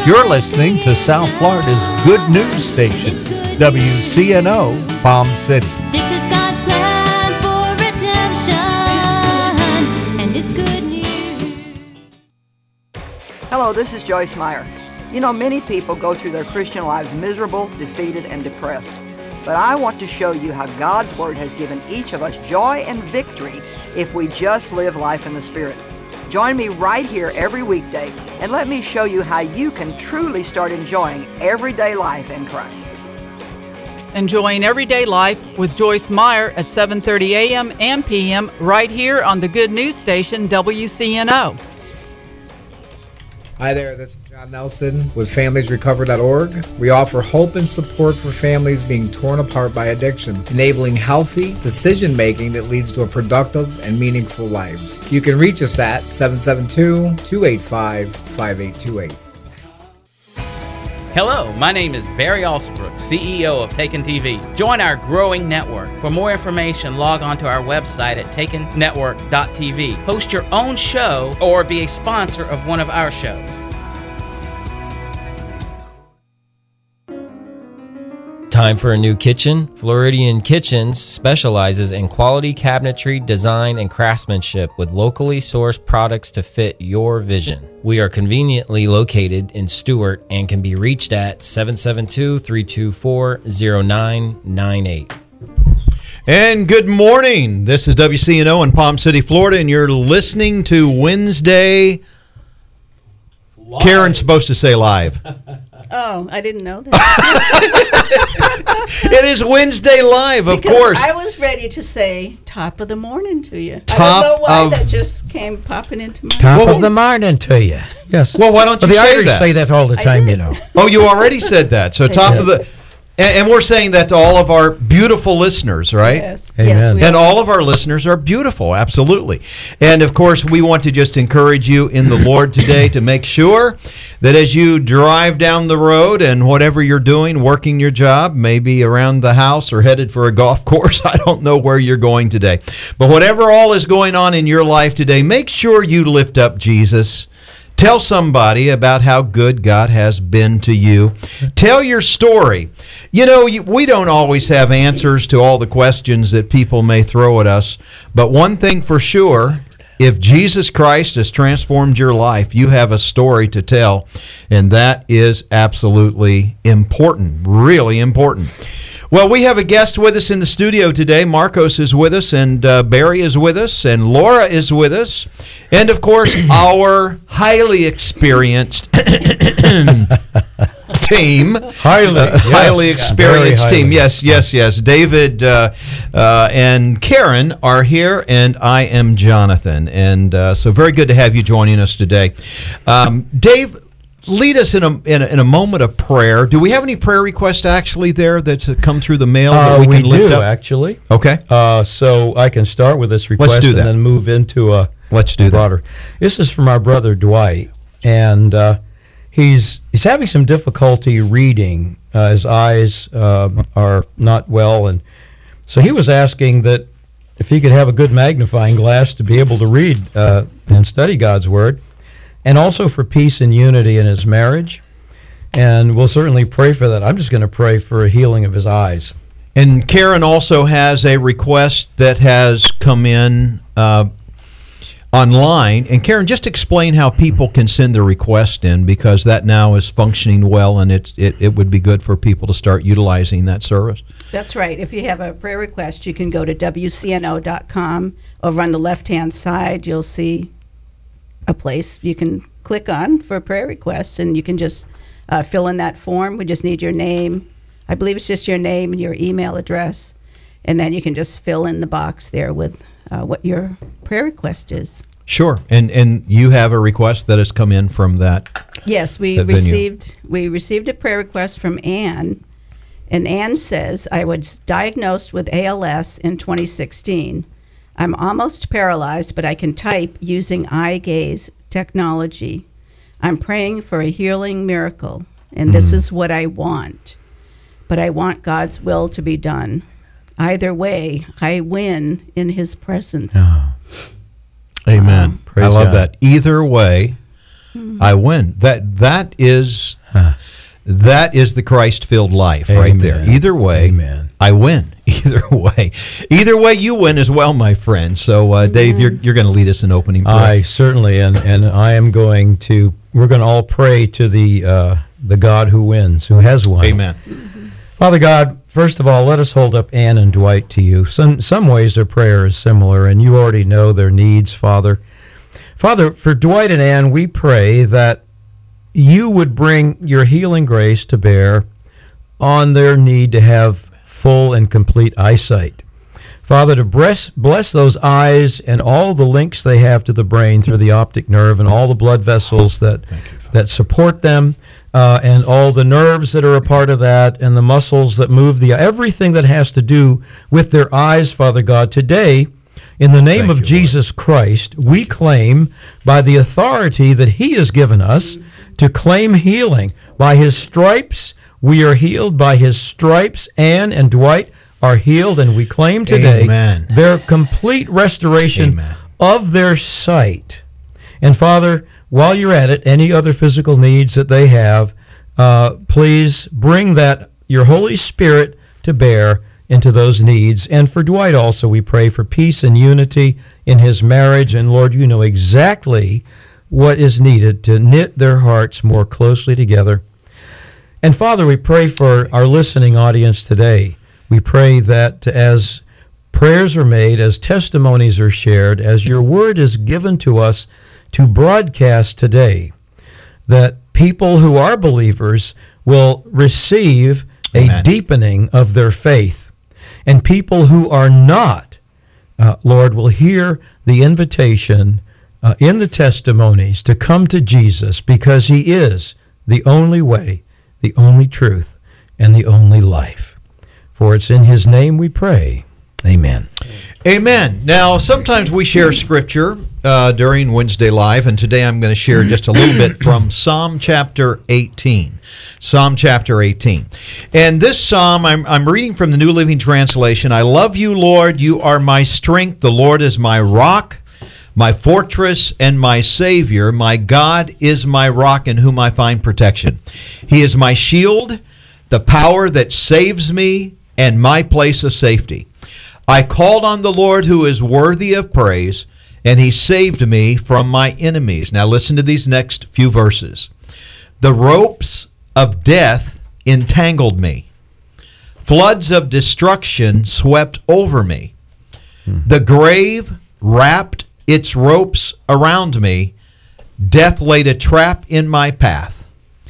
You're listening to South Florida's good news station, WCNO Palm City. This is God's plan for redemption, and it's good news. Hello, this is Joyce Meyer. You know, many people go through their Christian lives miserable, defeated, and depressed. But I want to show you how God's Word has given each of us joy and victory if we just live life in the Spirit. Join me right here every weekday and let me show you how you can truly start enjoying everyday life in Christ. Enjoying Everyday Life with Joyce Meyer at 7:30 a.m. and p.m. right here on the good news station WCNO. Hi there, this is John Nelson with FamiliesRecover.org. We offer hope and support for families being torn apart by addiction, enabling healthy decision-making that leads to a productive and meaningful lives. You can reach us at 772-285-5828. Hello, my name is Barry Alsbrook, CEO of Taken TV. Join our growing network. For more information, log on to our website at takennetwork.tv. Host your own show or be a sponsor of one of our shows. Time for a new kitchen? Floridian Kitchens specializes in quality cabinetry, design, and craftsmanship with locally sourced products to fit your vision. We are conveniently located in Stuart and can be reached at 772-324-0998. And good morning. This is WCNO in Palm City, Florida, and you're listening to Wednesday. Live. Karen's supposed to say live. Oh, I didn't know that. It is Wednesday Live, of course. I was ready to say top of the morning to you. Top I don't know why that just came popping into my Top of the morning to you. Yes. Well, why don't you the say Irish that? say that all the time, you know. Oh, you already said that. So top of the... And we're saying that to all of our beautiful listeners, right? Yes. Amen. Yes, And all of our listeners are beautiful, absolutely. And, of course, we want to just encourage you in the Lord today to make sure that as you drive down the road and whatever you're doing, working your job, maybe around the house or headed for a golf course, I don't know where you're going today. But whatever all is going on in your life today, make sure you lift up Jesus. Tell somebody about how good God has been to you. Tell your story. You know, we don't always have answers to all the questions that people may throw at us, but one thing for sure, if Jesus Christ has transformed your life, you have a story to tell, and that is absolutely important, really important. Well, we have a guest with us in the studio today. Marcos is with us, and Barry is with us, and Laura is with us, and, of course, our highly experienced team. Highly experienced team. Yes. David and Karen are here, and I am Jonathan. And so very good to have you joining us today. Dave, lead us in a moment of prayer. Do we have any prayer requests actually there that's come through the mail that we can lift up? Actually. Okay. So I can start with this request and then move into a broader. This is from our brother Dwight, and he's having some difficulty reading. His eyes are not well, and so he was asking that if he could have a good magnifying glass to be able to read and study God's Word. And also for peace and unity in his marriage. And we'll certainly pray for that. I'm just going to pray for a healing of his eyes. And Karen also has a request that has come in online. And Karen, just explain how people can send their request in, because that now is functioning well, and it would be good for people to start utilizing that service. That's right. If you have a prayer request, you can go to WCNO.com. Over on the left-hand side, you'll see a place you can click on for prayer requests, and you can just fill in that form. We just need your name. I believe it's just your name and your email address, and then you can just fill in the box there with what your prayer request is. Sure, and you have a request that has come in from that. Yes, we received a prayer request from Ann, and Ann says, I was diagnosed with ALS in 2016. I'm almost paralyzed, but I can type using eye gaze technology. I'm praying for a healing miracle, and this is what I want. But I want God's will to be done. Either way, I win in his presence. Oh. Amen. I love that. Either way, I win. That is the Christ-filled life. Amen. Right there. Either way, amen. I win. Either way, you win as well, my friend. So, Dave, you're going to lead us in opening prayer. I certainly, and I am going to. We're going to all pray to the God who wins, who has won. Amen. Father God, first of all, let us hold up Ann and Dwight to you. Some ways their prayer is similar, and you already know their needs, Father. Father, for Dwight and Ann, we pray that you would bring your healing grace to bear on their need to have full and complete eyesight. Father, to bless those eyes and all the links they have to the brain through the optic nerve and all the blood vessels that support them, and all the nerves that are a part of that, and the muscles that move everything that has to do with their eyes, Father God. Today, in the name of Jesus Christ, we claim by the authority that he has given us to claim healing. By his stripes, we are healed. By his stripes, Ann and Dwight are healed, and we claim today their complete restoration of their sight. And Father, while you're at it, any other physical needs that they have, please bring your Holy Spirit to bear into those needs. And for Dwight also, we pray for peace and unity in his marriage. And Lord, you know exactly what is needed to knit their hearts more closely together. And Father, we pray for our listening audience today. We pray that as prayers are made, as testimonies are shared, as your word is given to us to broadcast today, that people who are believers will receive a deepening of their faith. And people who are not, Lord, will hear the invitation in the testimonies to come to Jesus, because he is the only way, the only truth, and the only life. For it's in his name we pray. Amen. Amen. Now, sometimes we share scripture during Wednesday Live, and today I'm going to share just a little bit from Psalm chapter 18. Psalm chapter 18. And this psalm, I'm reading from the New Living Translation. I love you, Lord. You are my strength. The Lord is my rock, my fortress, and my Savior. My God is my rock in whom I find protection. He is my shield, the power that saves me, and my place of safety. I called on the Lord who is worthy of praise, and he saved me from my enemies. Now listen to these next few verses. The ropes of death entangled me. Floods of destruction swept over me. The grave wrapped its ropes around me. Death laid a trap in my path.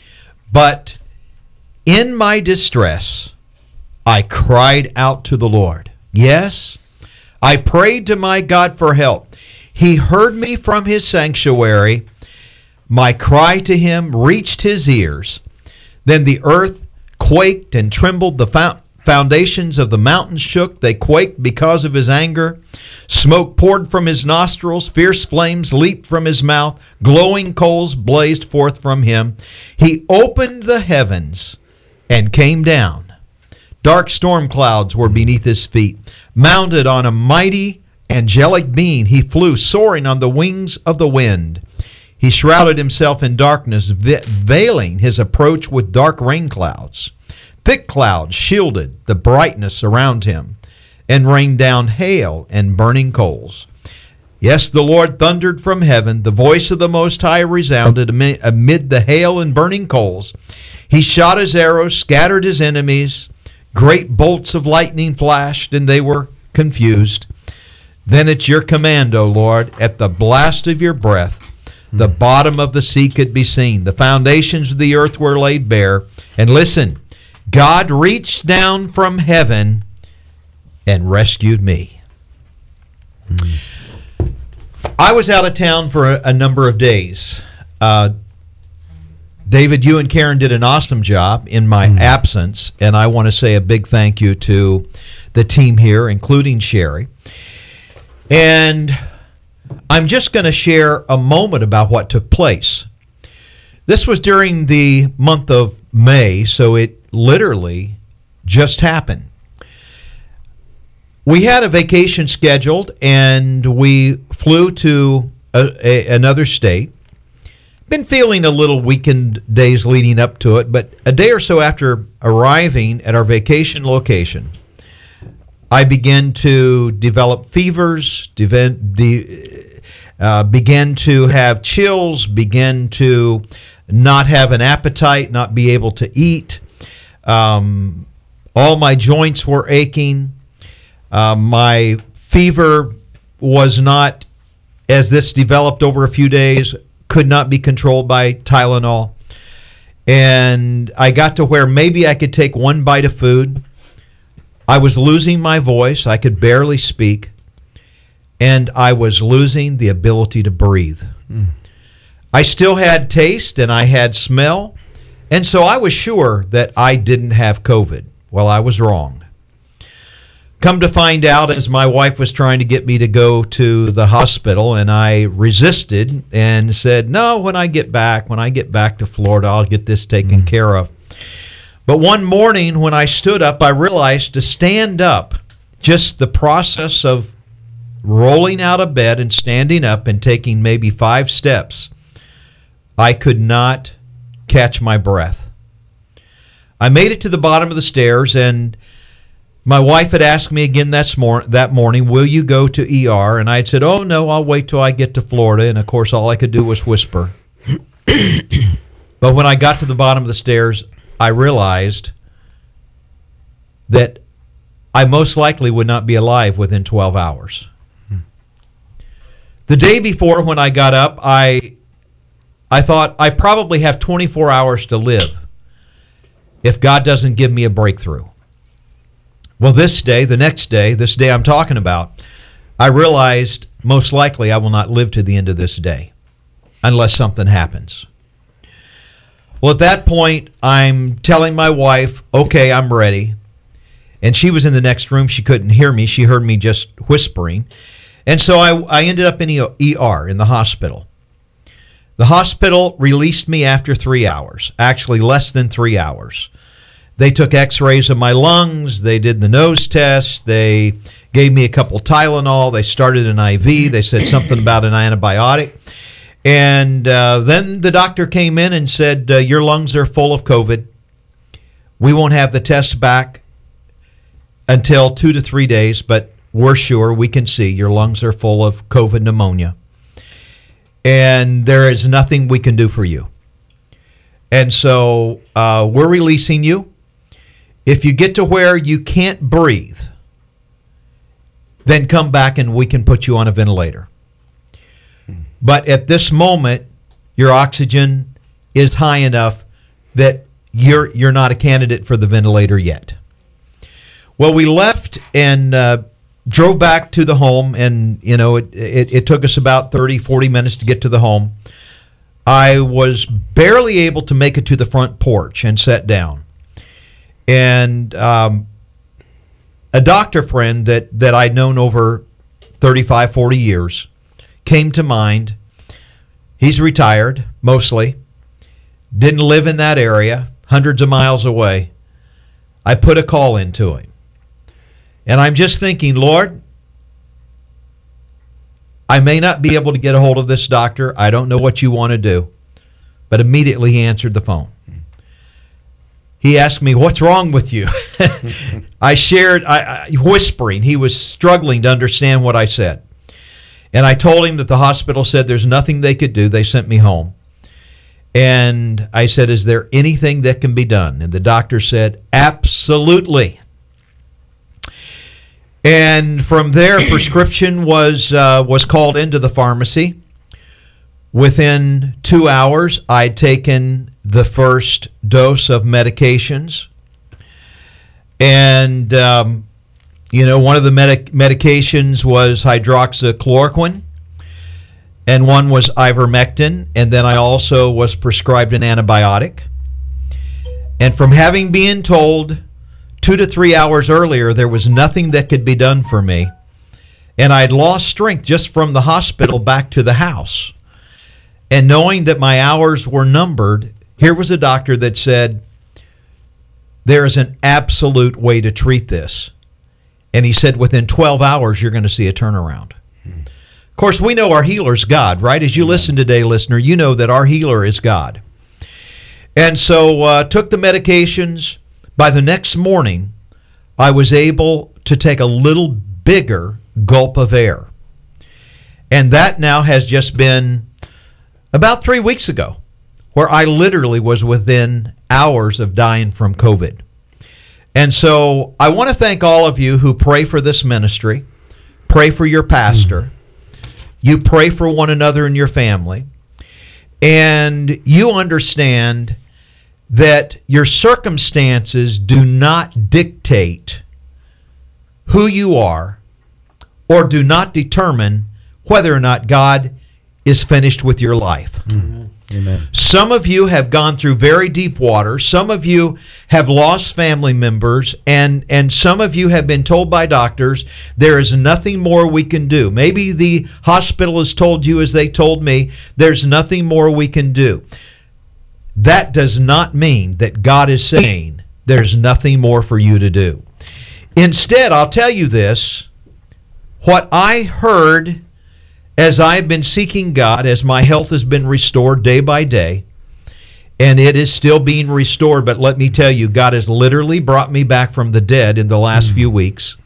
But in my distress, I cried out to the Lord. Yes, I prayed to my God for help. He heard me from his sanctuary. My cry to him reached his ears. Then the earth quaked and trembled. The foundations of the mountains shook. They quaked because of his anger. Smoke poured from his nostrils. Fierce flames leaped from his mouth. Glowing coals blazed forth from him. He opened the heavens and came down. Dark storm clouds were beneath his feet. Mounted on a mighty angelic being, he flew, soaring on the wings of the wind. He shrouded himself in darkness, veiling his approach with dark rain clouds. Thick clouds shielded the brightness around him and rained down hail and burning coals. Yes, the Lord thundered from heaven. The voice of the Most High resounded amid the hail and burning coals. He shot his arrows, scattered his enemies. Great bolts of lightning flashed, and they were confused. Then at your command, O Lord, at the blast of your breath, the bottom of the sea could be seen. The foundations of the earth were laid bare. And listen, God reached down from heaven and rescued me. I was out of town for a number of days. David, you and Karen did an awesome job in my absence, and I want to say a big thank you to the team here, including Sherry. And I'm just going to share a moment about what took place. This was during the month of May, so it literally just happened. We had a vacation scheduled, and we flew to another state. been feeling a little weakened days leading up to it, but a day or so after arriving at our vacation location, I began to develop fevers, began to have chills, began to not have an appetite, not be able to eat. All my joints were aching. My fever was not, as this developed over a few days, could not be controlled by Tylenol. And I got to where maybe I could take one bite of food. I was losing my voice. I could barely speak. And I was losing the ability to breathe. I still had taste and I had smell. And so I was sure that I didn't have COVID. Well, I was wrong. Come to find out, as my wife was trying to get me to go to the hospital, and I resisted and said, no, when I get back to Florida, I'll get this taken care of. But one morning when I stood up, I realized to stand up, just the process of rolling out of bed and standing up and taking maybe 5 steps, I could not catch my breath. I made it to the bottom of the stairs, and my wife had asked me again that morning, will you go to ER? And I had said, oh, no, I'll wait till I get to Florida. And, of course, all I could do was whisper. But when I got to the bottom of the stairs, I realized that I most likely would not be alive within 12 hours. The day before, when I got up, I thought I probably have 24 hours to live if God doesn't give me a breakthrough. Well, this day I'm talking about, I realized most likely I will not live to the end of this day unless something happens. Well, at that point, I'm telling my wife, okay, I'm ready. And she was in the next room. She couldn't hear me. She heard me just whispering. And so I ended up in ER, in the hospital. The hospital released me after 3 hours, actually less than 3 hours. They took x-rays of my lungs. They did the nose test. They gave me a couple Tylenol. They started an IV. They said something about an antibiotic. And then the doctor came in and said, your lungs are full of COVID. We won't have the test back until 2 to 3 days, but we're sure we can see your lungs are full of COVID pneumonia. And there is nothing we can do for you. And so we're releasing you. If you get to where you can't breathe, then come back and we can put you on a ventilator. But at this moment, your oxygen is high enough that you're not a candidate for the ventilator yet. Well, we left and drove back to the home, and it took us about 30, 40 minutes to get to the home. I was barely able to make it to the front porch and sat down. And a doctor friend that I'd known over 35, 40 years came to mind. He's retired, mostly. Didn't live in that area, hundreds of miles away. I put a call into him. And I'm just thinking, Lord, I may not be able to get a hold of this doctor. I don't know what you want to do. But immediately he answered the phone. He asked me, what's wrong with you? I shared, whispering. He was struggling to understand what I said. And I told him that the hospital said there's nothing they could do. They sent me home. And I said, is there anything that can be done? And the doctor said, absolutely. And from there, a prescription was called into the pharmacy. Within 2 hours, I'd taken the first dose of medications. And, one of the medications was hydroxychloroquine, and one was ivermectin, and then I also was prescribed an antibiotic. And from having been told 2 to 3 hours earlier there was nothing that could be done for me, and I'd lost strength just from the hospital back to the house, and knowing that my hours were numbered, here was a doctor that said, there is an absolute way to treat this. And he said, within 12 hours, you're going to see a turnaround. course, we know our healer's God, right? As you listen today, listener, you know that our healer is God. And so took the medications. By the next morning, I was able to take a little bigger gulp of air. And that now has just been about 3 weeks ago, where I literally was within hours of dying from COVID. And so I want to thank all of you who pray for this ministry, pray for your pastor, you pray for one another and your family, and you understand that your circumstances do not dictate who you are or do not determine whether or not God is finished with your life. Amen. Some of you have gone through very deep water. Some of you have lost family members, and some of you have been told by doctors there is nothing more we can do. Maybe the hospital has told you, as they told me, there's nothing more we can do. That does not mean that God is saying there's nothing more for you to do. Instead, I'll tell you this, what I heard as I've been seeking God, as my health has been restored day by day, and it is still being restored, but let me tell you, God has literally brought me back from the dead in the last few weeks.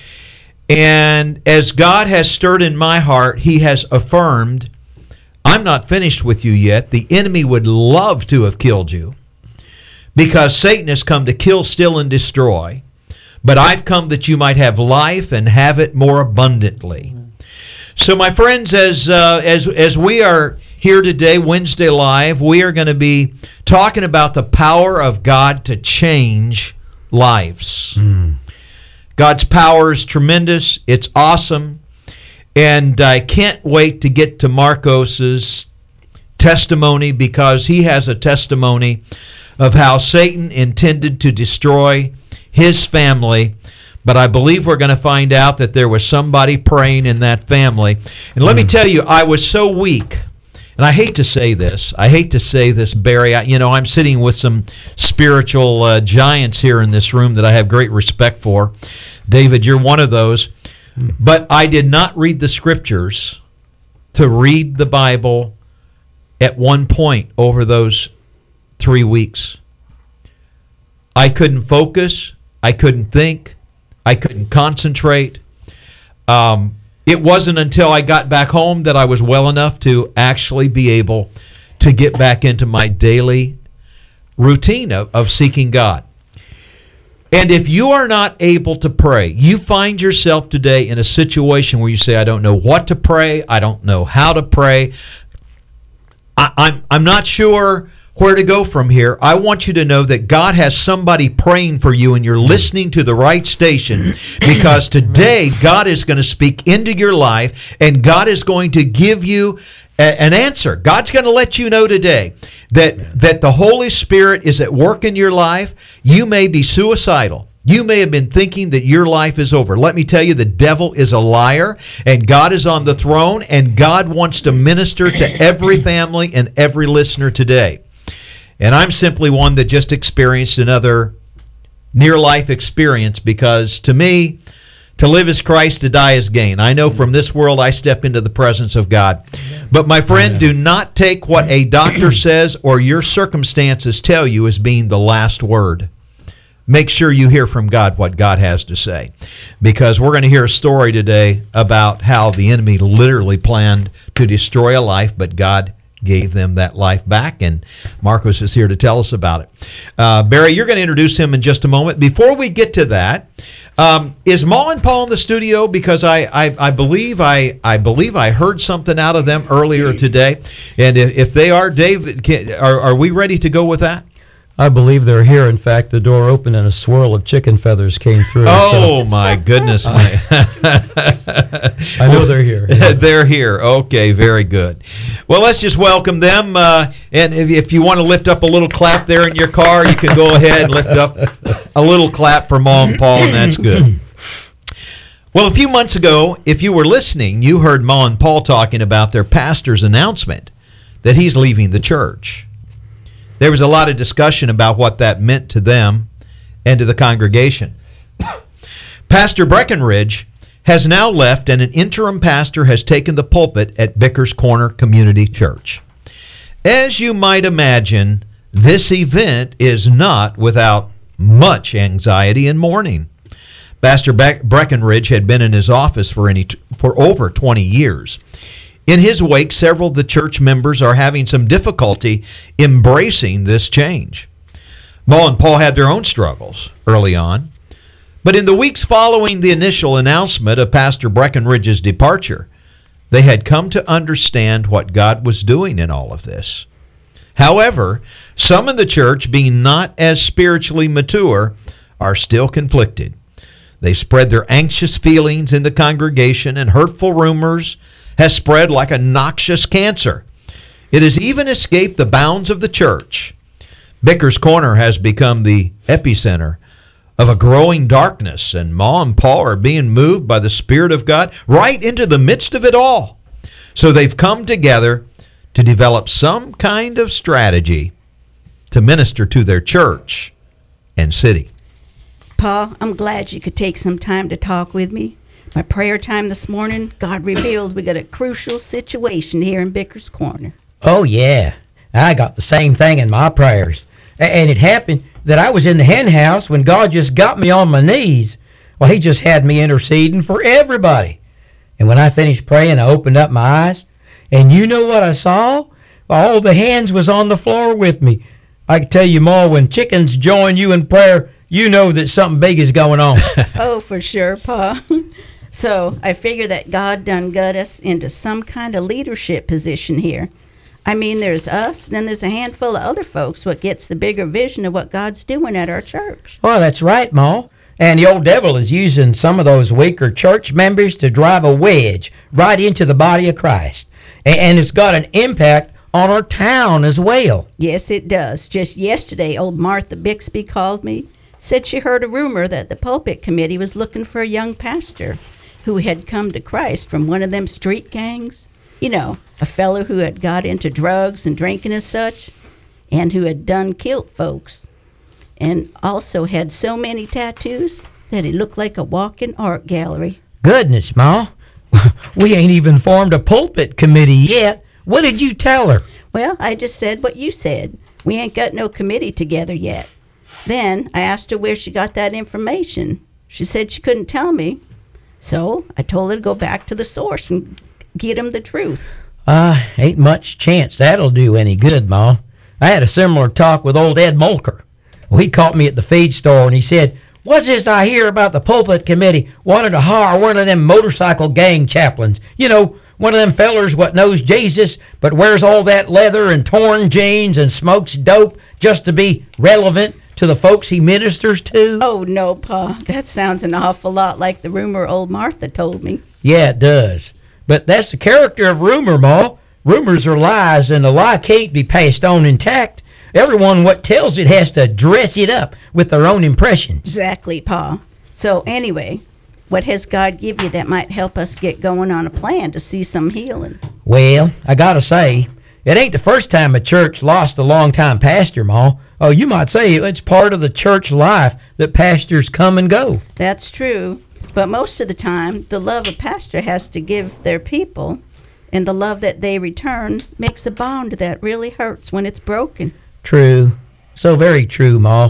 And as God has stirred in my heart, He has affirmed, I'm not finished with you yet. The enemy would love to have killed you, because Satan has come to kill, steal, and destroy. But I've come that you might have life and have it more abundantly. So, my friends, as we are here today, Wednesday Live, we are going to be talking about the power of God to change lives. God's power is tremendous. It's awesome. And I can't wait to get to Marcos's testimony, because he has a testimony of how Satan intended to destroy his family. But I believe we're going to find out that there was somebody praying in that family. And let me tell you, I was so weak. And I hate to say this. Barry. I'm sitting with some spiritual giants here in this room that I have great respect for. David, you're one of those. But I did not read the scriptures to read the Bible at one point over those 3 weeks. I couldn't focus. I couldn't think. I couldn't concentrate. It wasn't until I got back home that I was well enough to actually be able to get back into my daily routine of seeking God. And if you are not able to pray, you find yourself today in a situation where you say, I don't know what to pray, I don't know how to pray, I'm not sure where to go from here. I want you to know that God has somebody praying for you, and you're listening to the right station, because today God is going to speak into your life, and God is going to give you an answer. God's going to let you know today that the Holy Spirit is at work in your life. You may be suicidal. You may have been thinking that your life is over. Let me tell you, the devil is a liar, and God is on the throne, and God wants to minister to every family and every listener today. And I'm simply one that just experienced another near-life experience, because to me, to live is Christ, to die is gain. I know from this world I step into the presence of God. But my friend, do not take what a doctor says or your circumstances tell you as being the last word. Make sure you hear from God what God has to say, because we're going to hear a story today about how the enemy literally planned to destroy a life, but God gave them that life back, and Marcos is here to tell us about it. Barry, you're going to introduce him in just a moment. Before we get to that, is Ma and Paul in the studio? Because I believe I heard something out of them earlier today, and if they are, Dave, are we ready to go with that? I believe they're here. In fact, the door opened and a swirl of chicken feathers came through. Oh, my goodness. I know they're here. They're here. Okay, very good. Well, let's just welcome them. And if you want to lift up a little clap there in your car, you can go ahead and lift up a little clap for Ma and Paul, and that's good. Well, a few months ago, if you were listening, you heard Ma and Paul talking about their pastor's announcement that he's leaving the church. There was a lot of discussion about what that meant to them and to the congregation. Pastor Breckenridge has now left, and an interim pastor has taken the pulpit at Bickers Corner Community Church. As you might imagine, this event is not without much anxiety and mourning. Pastor Breckenridge had been in his office for over 20 years. In his wake, several of the church members are having some difficulty embracing this change. Ma and Paul had their own struggles early on, but in the weeks following the initial announcement of Pastor Breckenridge's departure, they had come to understand what God was doing in all of this. However, some in the church, being not as spiritually mature, are still conflicted. They spread their anxious feelings in the congregation, and hurtful rumors has spread like a noxious cancer. It has even escaped the bounds of the church. Bickers Corner has become the epicenter of a growing darkness, and Ma and Paul are being moved by the Spirit of God right into the midst of it all. So they've come together to develop some kind of strategy to minister to their church and city. Pa, I'm glad you could take some time to talk with me. My prayer time this morning, God revealed we got a crucial situation here in Bickers Corner. Oh, yeah. I got the same thing in my prayers. And it happened that I was in the hen house when God just got me on my knees. Well, he just had me interceding for everybody. And when I finished praying, I opened up my eyes. And you know what I saw? All the hens was on the floor with me. I can tell you, Ma, when chickens join you in prayer, you know that something big is going on. Oh, for sure, Pa. So I figure that God done got us into some kind of leadership position here. I mean, there's us, then there's a handful of other folks what gets the bigger vision of what God's doing at our church. Well, that's right, Ma. And the old devil is using some of those weaker church members to drive a wedge right into the body of Christ. And it's got an impact on our town as well. Yes, it does. Just yesterday, old Martha Bixby called me, said she heard a rumor that the pulpit committee was looking for a young pastor who had come to Christ from one of them street gangs. You know, a fellow who had got into drugs and drinking and such, and who had done killed folks, and also had so many tattoos that he looked like a walking art gallery. Goodness, Ma. We ain't even formed a pulpit committee yet. What did you tell her? Well, I just said what you said. We ain't got no committee together yet. Then I asked her where she got that information. She said she couldn't tell me. So I told her to go back to the source and get him the truth. Ain't much chance that'll do any good, Ma. I had a similar talk with old Ed Molker. Well, he caught me at the feed store and he said, "What's this I hear about the pulpit committee wanting to hire one of them motorcycle gang chaplains? You know, one of them fellers what knows Jesus but wears all that leather and torn jeans and smokes dope just to be relevant to the folks he ministers to." Oh, no, Pa. That sounds an awful lot like the rumor old Martha told me. Yeah, it does. But that's the character of rumor, Ma. Rumors are lies, and a lie can't be passed on intact. Everyone what tells it has to dress it up with their own impressions. Exactly, Pa. So anyway, what has God give you that might help us get going on a plan to see some healing? Well, I gotta say, it ain't the first time a church lost a long-time pastor, Ma. Oh, you might say it's part of the church life that pastors come and go. That's true. But most of the time, the love a pastor has to give their people and the love that they return makes a bond that really hurts when it's broken. True. So very true, Ma.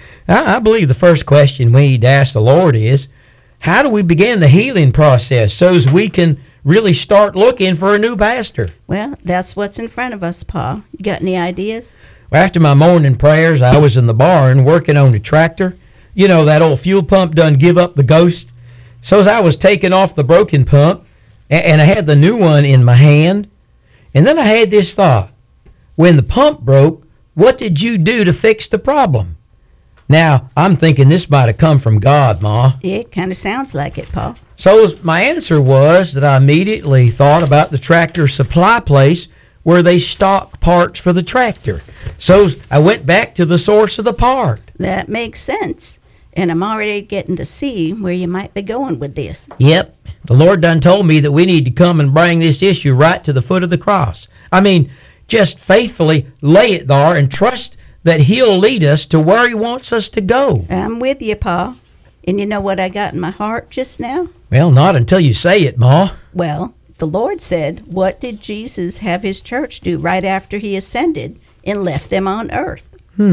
I believe the first question we need to ask the Lord is, how do we begin the healing process so as we can really start looking for a new pastor? Well, that's what's in front of us, Pa. You got any ideas? Well, after my morning prayers, I was in the barn working on the tractor. You know, that old fuel pump done give up the ghost. So as I was taking off the broken pump, and I had the new one in my hand, and then I had this thought. When the pump broke, what did you do to fix the problem? Now, I'm thinking this might have come from God, Ma. It kind of sounds like it, Pa. So my answer was that I immediately thought about the tractor supply place where they stock parts for the tractor. So I went back to the source of the part. That makes sense. And I'm already getting to see where you might be going with this. Yep. The Lord done told me that we need to come and bring this issue right to the foot of the cross. I mean, just faithfully lay it there and trust that He'll lead us to where He wants us to go. I'm with you, Pa. And you know what I got in my heart just now? Well, not until you say it, Ma. Well, the Lord said, what did Jesus have his church do right after he ascended and left them on earth?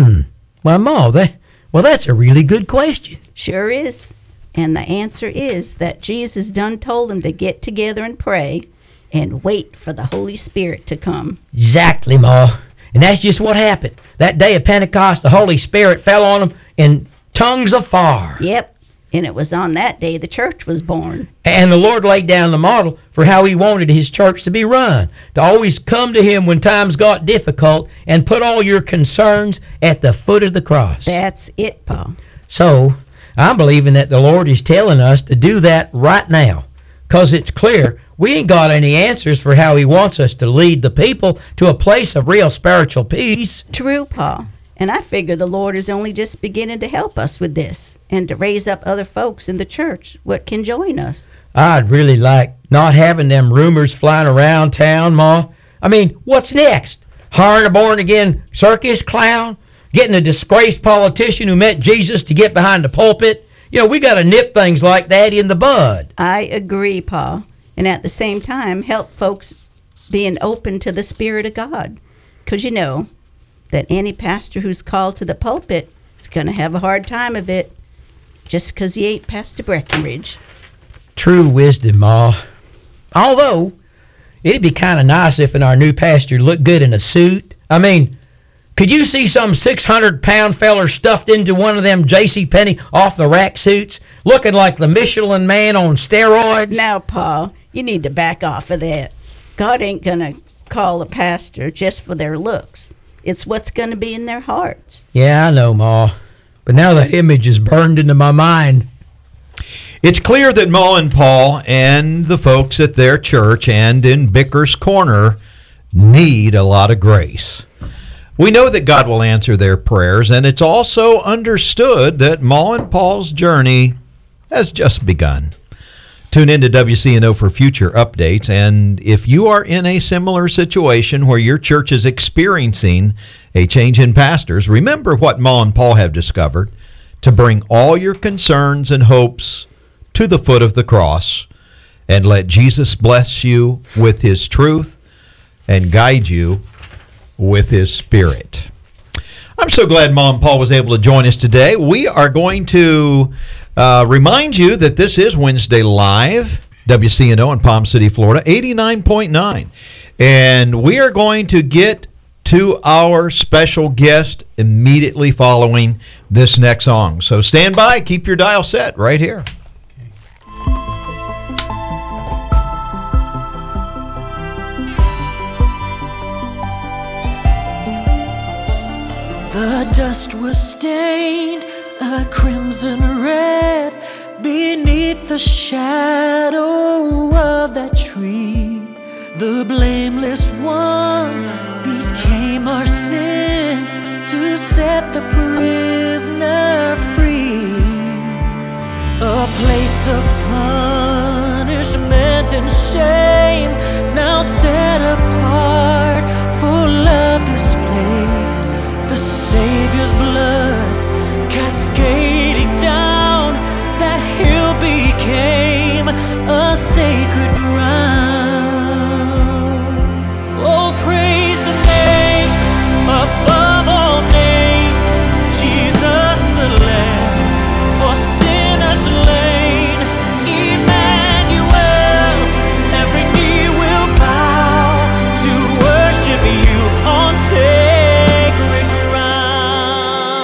Well, Ma, that's a really good question. Sure is. And the answer is that Jesus done told them to get together and pray and wait for the Holy Spirit to come. Exactly, Ma. And that's just what happened. That day of Pentecost, the Holy Spirit fell on them in tongues of fire. Yep. And it was on that day the church was born. And the Lord laid down the model for how he wanted his church to be run. To always come to him when times got difficult and put all your concerns at the foot of the cross. That's it, Paul. So, I'm believing that the Lord is telling us to do that right now. Because it's clear we ain't got any answers for how he wants us to lead the people to a place of real spiritual peace. True, Paul. And I figure the Lord is only just beginning to help us with this and to raise up other folks in the church what can join us. I'd really like not having them rumors flying around town, Ma. I mean, what's next? Hiring a born-again circus clown? Getting a disgraced politician who met Jesus to get behind the pulpit? You know, we got to nip things like that in the bud. I agree, Paul. And at the same time, help folks being open to the Spirit of God. Because you know that any pastor who's called to the pulpit is going to have a hard time of it just because he ain't Pastor Breckenridge. True wisdom, Ma. Although, it'd be kind of nice if our new pastor looked good in a suit. I mean, could you see some 600-pound feller stuffed into one of them JCPenney off-the-rack suits, looking like the Michelin Man on steroids? Now, Paul, you need to back off of that. God ain't going to call a pastor just for their looks. It's what's going to be in their hearts. Yeah, I know, Ma. But now that image is burned into my mind. It's clear that Ma and Paul and the folks at their church and in Bicker's Corner need a lot of grace. We know that God will answer their prayers, and it's also understood that Ma and Paul's journey has just begun. Tune in to WCNO for future updates, and if you are in a similar situation where your church is experiencing a change in pastors, remember what Ma and Paul have discovered: to bring all your concerns and hopes to the foot of the cross and let Jesus bless you with his truth and guide you with his Spirit. I'm so glad Ma and Paul was able to join us today. We are going to remind you that this is Wednesday Live, WCNO in Palm City, Florida, 89.9. And we are going to get to our special guest immediately following this next song. So stand by, keep your dial set right here. The dust was stained a crimson red beneath the shadow of that tree. The blameless one became our sin to set the prisoner free. A place of punishment and shame, now set apart for love displayed. The Savior's blood cascading down that hill became a sacred ground. Oh, praise the name above all names, Jesus the Lamb, for sinners slain. Emmanuel, every knee will bow to worship you on sacred ground.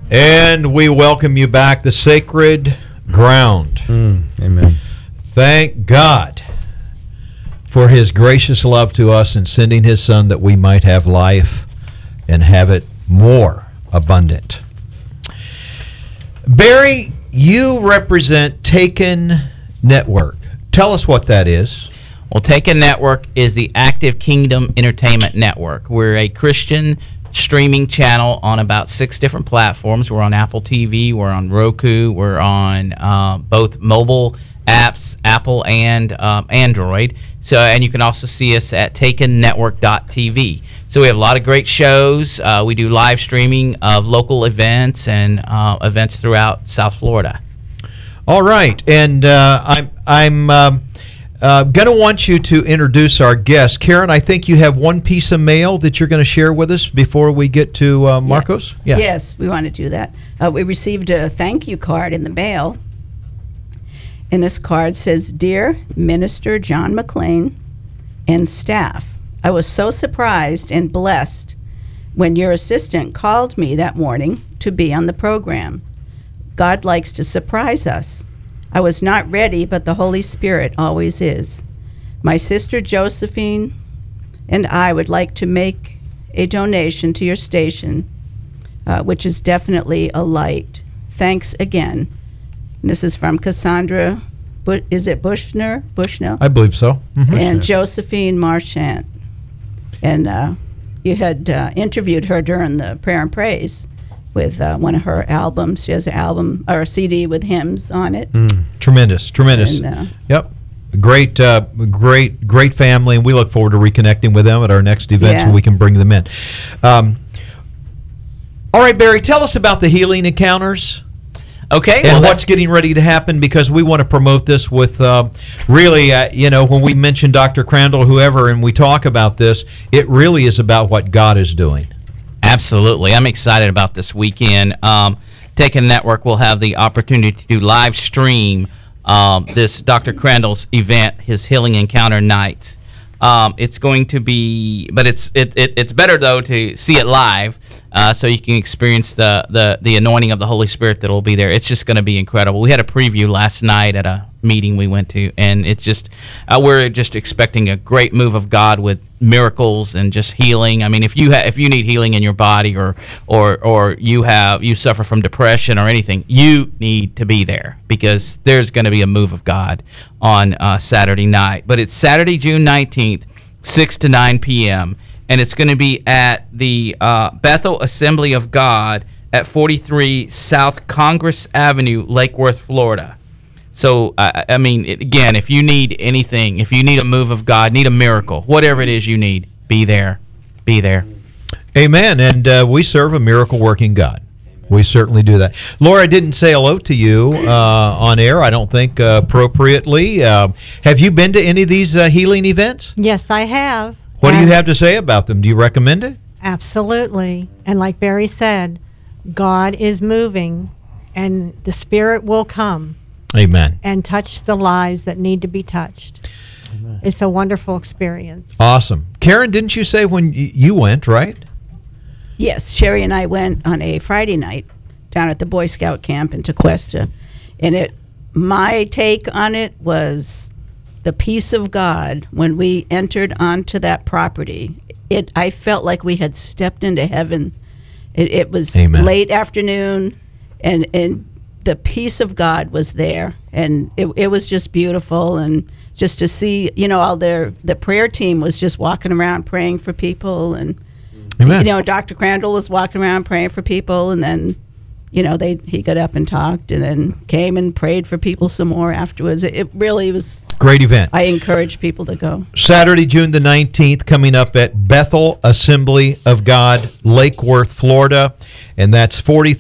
And we welcome you back to Sacred Ground. Amen. Thank God for his gracious love to us in sending his Son that we might have life and have it more abundant. Barry, you represent Taken Network. Tell us what that is. Well, Taken Network is the Active Kingdom Entertainment Network. We're a Christian streaming channel on about 6 different platforms. We're on Apple TV, we're on Roku, we're on both mobile apps, Apple and Android. So, and you can also see us at takennetwork.tv. So we have a lot of great shows. We do live streaming of local events and events throughout South Florida. All right, and I'm going to want you to introduce our guest. Karen, I think you have one piece of mail that you're going to share with us before we get to Marcos. Yeah. Yes, we want to do that. We received a thank you card in the mail, and this card says, "Dear Minister John McLean and staff, I was so surprised and blessed when your assistant called me that morning to be on the program. God likes to surprise us. I was not ready, but the Holy Spirit always is. My sister Josephine and I would like to make a donation to your station, which is definitely a light. Thanks again." And this is from Cassandra, is it Bushnell? I believe so. Mm-hmm. And Josephine Marchant. And you had interviewed her during the Prayer and Praise with one of her albums. She has an album or a CD with hymns on it. Tremendous. And, yep. Great family, and we look forward to reconnecting with them at our next event so we can bring them in. All right, Barry, tell us about the healing encounters. Okay. And what's getting ready to happen, because we want to promote this with really, when we mention Dr. Crandall, whoever, and we talk about this, it really is about what God is doing. Absolutely. I'm excited about this weekend. Taken Network will have the opportunity to do live stream this Dr. Crandall's event, his Healing Encounter Nights. It's going to be, but it's better though to see it live, so you can experience the anointing of the Holy Spirit that will be there. It's just going to be incredible. We had a preview last night at a meeting we went to, and it's just we're just expecting a great move of God with miracles and just healing. I mean, if you need healing in your body, or you suffer from depression or anything, you need to be there, because there's going to be a move of God on Saturday night. But it's Saturday, June 19th, 6 to 9 p.m., and it's going to be at the Bethel Assembly of God at 43 South Congress Avenue, Lake Worth, Florida. So, I mean, again, if you need anything, if you need a move of God, need a miracle, whatever it is you need, be there. Be there. Amen. And we serve a miracle-working God. We certainly do that. Laura, I didn't say hello to you on air, I don't think, appropriately. Have you been to any of these healing events? Yes, I have. What do you have to say about them? Do you recommend it? Absolutely. And like Barry said, God is moving, and the Spirit will come. Amen. And touch the lives that need to be touched. Amen. It's a wonderful experience. Awesome. Karen, didn't you say when you went, right? Yes, Sherry and I went on a Friday night down at the Boy Scout camp in Tequesta, and my take on it was the peace of God when we entered onto that property. I felt like we had stepped into heaven. It was Amen. Late afternoon, and the peace of God was there, and it was just beautiful. And just to see, all the prayer team was just walking around praying for people, and Amen. Dr. Crandall was walking around praying for people, and then he got up and talked, and then came and prayed for people some more afterwards. It really was great event. I encourage people to go. Saturday, June the 19th, coming up at Bethel Assembly of God, Lake Worth, Florida. And that's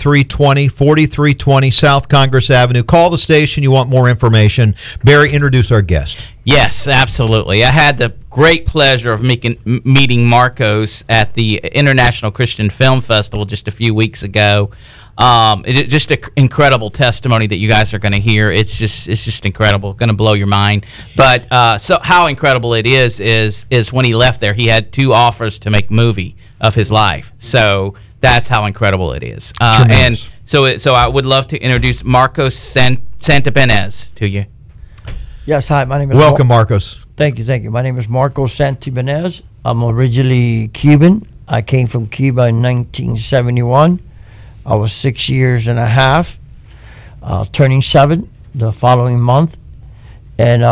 4320 South Congress Avenue. Call the station. You want more information. Barry, introduce our guest. Yes, absolutely. I had the great pleasure of meeting Marcos at the International Christian Film Festival just a few weeks ago. It's just an incredible testimony that you guys are going to hear. It's just incredible, going to blow your mind. But so how incredible it is when he left there, he had 2 offers to make a movie of his life. So that's how incredible it is. And So I would love to introduce Marcos Santibanez to you. Yes, hi. My name is Welcome, Marcos. Thank you. My name is Marcos Santibanez. I'm originally Cuban. I came from Cuba in 1971. I was 6 years and a half, turning 7 the following month. And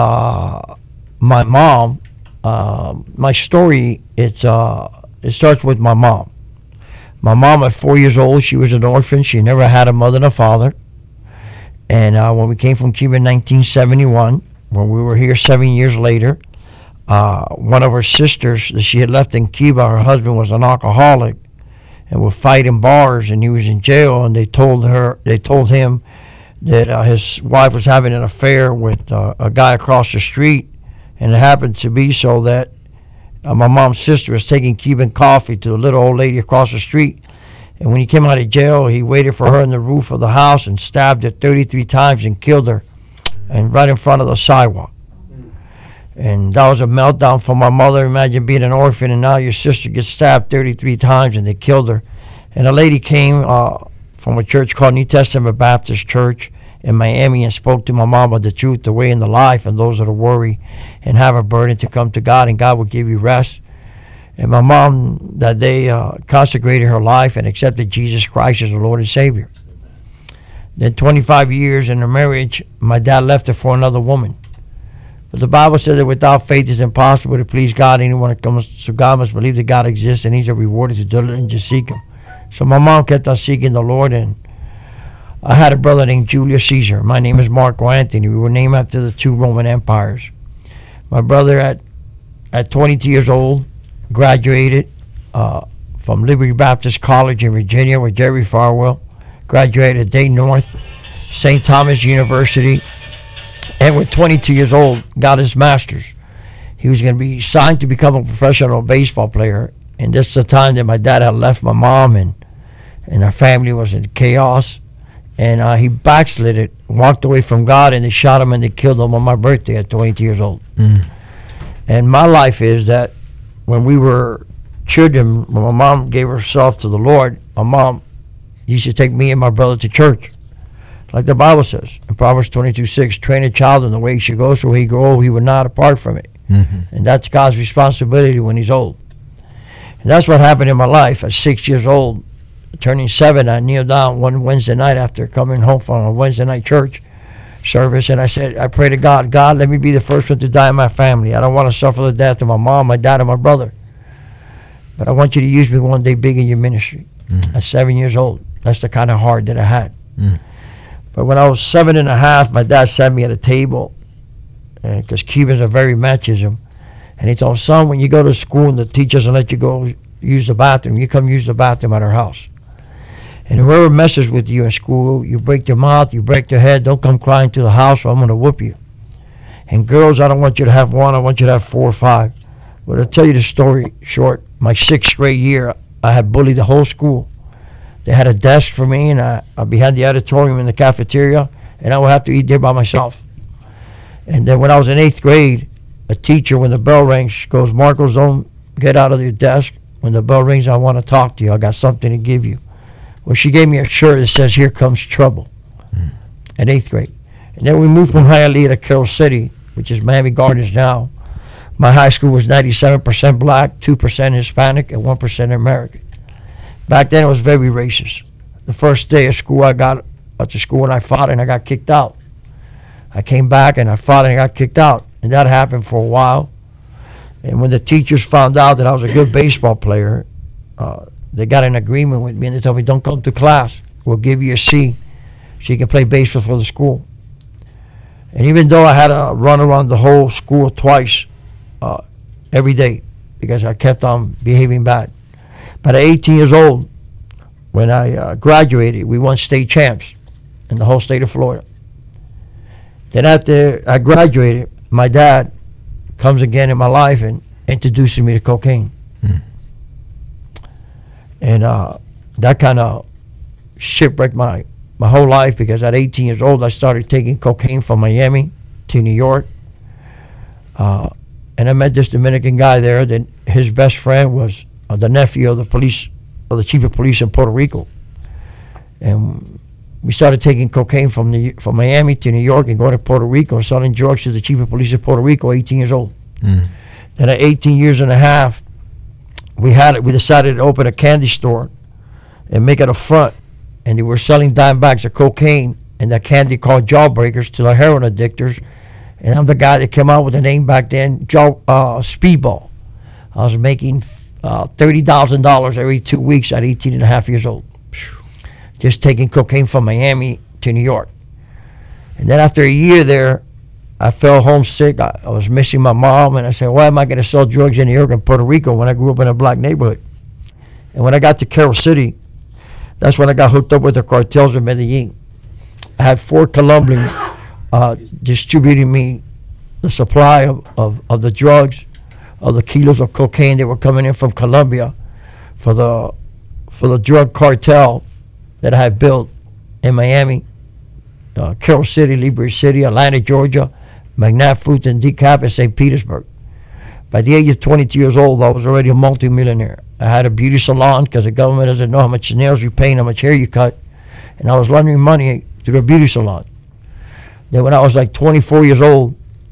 my mom, my story, it starts with my mom. My mom at 4 years old, she was an orphan. She never had a mother and a father. And when we came from Cuba in 1971, when we were here 7 years later, one of her sisters that she had left in Cuba, her husband was an alcoholic and would fight in bars, and he was in jail. And they told him that his wife was having an affair with a guy across the street, and it happened to be so that my mom's sister was taking Cuban coffee to a little old lady across the street. And when he came out of jail, he waited for her on the roof of the house and stabbed her 33 times and killed her, and right in front of the sidewalk. And that was a meltdown for my mother. Imagine being an orphan and now your sister gets stabbed 33 times and they killed her. And a lady came from a church called New Testament Baptist Church in Miami and spoke to my mom about the truth, the way, and the life, and those that are worried and have a burden to come to God, and God will give you rest. And my mom that day consecrated her life and accepted Jesus Christ as the Lord and Savior. Then 25 years in her marriage, my dad left her for another woman. But the Bible said that without faith it's impossible to please God. Anyone that comes to God must believe that God exists, and He's a rewarder to diligently seek Him. So my mom kept on seeking the Lord, and I had a brother named Julius Caesar. My name is Marco Anthony. We were named after the 2 Roman empires. My brother at 22 years old graduated from Liberty Baptist College in Virginia with Jerry Farwell. Graduated at Dayton North, St. Thomas University, and with 22 years old, got his master's. He was going to be signed to become a professional baseball player, and this is the time that my dad had left my mom, and our family was in chaos, and he backslid it, walked away from God, and they shot him and they killed him on my birthday at 22 years old. And my life is that when we were children, when my mom gave herself to the Lord, my mom used to take me and my brother to church. Like the Bible says in Proverbs 22:6, train a child in the way he should go, so when he grow old, he will not depart from it. And that's God's responsibility when he's old. And that's what happened in my life. At 6 years old, turning 7, I kneeled down one Wednesday night after coming home from a Wednesday night church service, and I said, I pray to God, God, let me be the first one to die in my family. I don't want to suffer the death of my mom, my dad, and my brother. But I want you to use me one day big in your ministry. At 7 years old. That's the kind of heart that I had. But when I was 7 and a half, my dad sat me at a table, because Cubans are very machismo, and he told me, son, when you go to school and the teachers will let you go use the bathroom, you come use the bathroom at our house. And whoever messes with you in school, you break their mouth, you break their head, don't come crying to the house or I'm going to whoop you. And girls, I don't want you to have 1, I want you to have 4 or 5. But I'll tell you the story short. My 6th grade year, I had bullied the whole school. They had a desk for me, and I'd be behind the auditorium in the cafeteria, and I would have to eat there by myself. And then when I was in 8th grade, a teacher, when the bell rings, goes, Marcos, don't get out of your desk. When the bell rings, I want to talk to you. I got something to give you. Well, she gave me a shirt that says, here comes trouble, at 8th grade. And then we moved from Hialeah to Carroll City, which is Miami Gardens now. My high school was 97% black, 2% Hispanic, and 1% American. Back then, it was very racist. The first day of school, I got to school and I fought and I got kicked out. I came back and I fought and I got kicked out. And that happened for a while. And when the teachers found out that I was a good baseball player, they got an agreement with me and they told me, don't come to class. We'll give you a C so you can play baseball for the school. And even though I had to run around the whole school twice every day because I kept on behaving bad. But at 18 years old, when I graduated, we won state champs in the whole state of Florida. Then after I graduated, my dad comes again in my life and introduces me to cocaine. And that kind of shipwrecked my whole life, because at 18 years old, I started taking cocaine from Miami to New York. And I met this Dominican guy there that his best friend was the nephew of the chief of police in Puerto Rico. And we started taking cocaine from Miami to New York and going to Puerto Rico and selling drugs to the chief of police of Puerto Rico, 18 years old. And at 18 years and a half, we decided to open a candy store and make it a front. And they were selling dime bags of cocaine and that candy called Jawbreakers to the heroin addictors. And I'm the guy that came out with the name back then, Speedball. I was making $30,000 every 2 weeks at 18 and a half years old. Just taking cocaine from Miami to New York. And then after a year there, I fell homesick. I was missing my mom, and I said, why am I going to sell drugs in New York and Puerto Rico when I grew up in a black neighborhood? And when I got to Carol City, that's when I got hooked up with the cartels in Medellin. I had 4 Colombians distributing me the supply of the drugs, of the kilos of cocaine that were coming in from Colombia for the drug cartel that I had built in Miami, Carol City, Liberty City, Atlanta, Georgia, McNabb Foods, and DeKalb, and St. Petersburg. By the age of 22 years old, I was already a multimillionaire. I had a beauty salon because the government doesn't know how much nails you paint, how much hair you cut, and I was laundering money through a beauty salon. Then when I was like 24 years old,